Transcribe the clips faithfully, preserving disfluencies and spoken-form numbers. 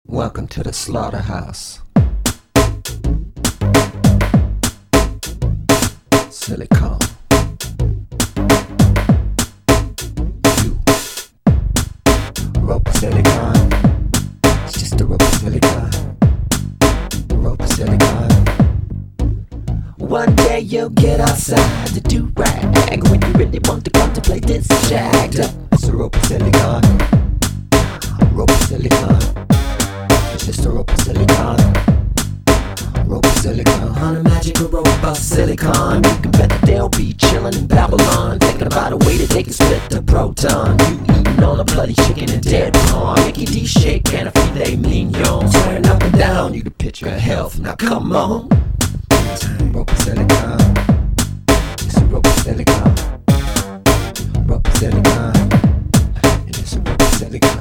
Welcome to the slaughterhouse. Silicone. You. Rope silicone. It's just a rope silicone. Rope silicone. One day you'll get outside to do rag when you really want to contemplate this jacked up. It's a rope silicone. Rope silicone. It's just a rope of silicone. Rope of silicone. On a magical rope of silicone. You can bet that they'll be chillin' in Babylon, thinking about a way that they can split the proton. You eating on a bloody chicken and dead pawn. Mickey D shake and a filet mignon. Turn up and down, you the picture of health. Now come on. Rope of silicone. It's a rope of silicone. Rope of silicone. It's a rope of silicone.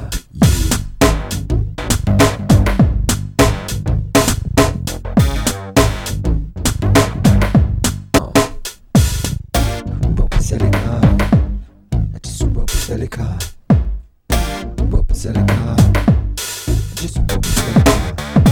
Silicone, just a rope of silicone. Rope of silicone, just a rope of silicone.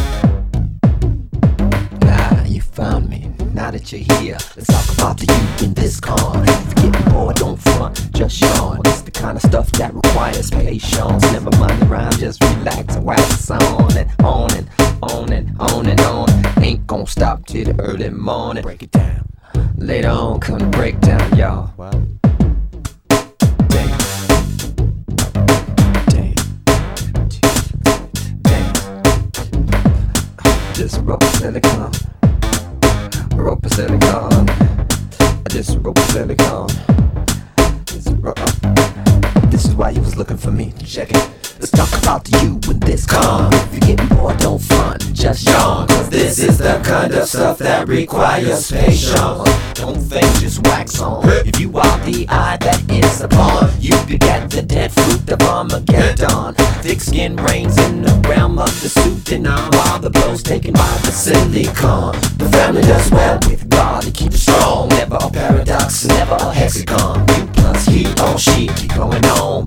Ah, you found me. Now that you're here, let's talk about the youth in this con. If you're getting bored, don't front, just yawn. It's the kind of stuff that requires patience. Never mind the rhyme, just relax and wax on and on and on and on and on. Ain't gonna stop till the early morning. Break it down. Later on, come the breakdown, y'all. Wow. Damn. Damn. Damn. Just a rope of silicone. A rope of silicone. Just a rope of silicone. Just a rope. This is why you was looking for me. Check it. Let's talk about you with this con. If you're getting bored, don't front, just yawn. Cause this is the kind of stuff that requires patience. Don't think, just wax on. If you are the eye that is upon, you beget the dead fruit of Armageddon. Thick skin reigns in the realm of the suit and on, while the blow's taken by the silicon. The family does well with God to keep it strong. Never a paradox, never a hexagon. You plus he or she keep going on.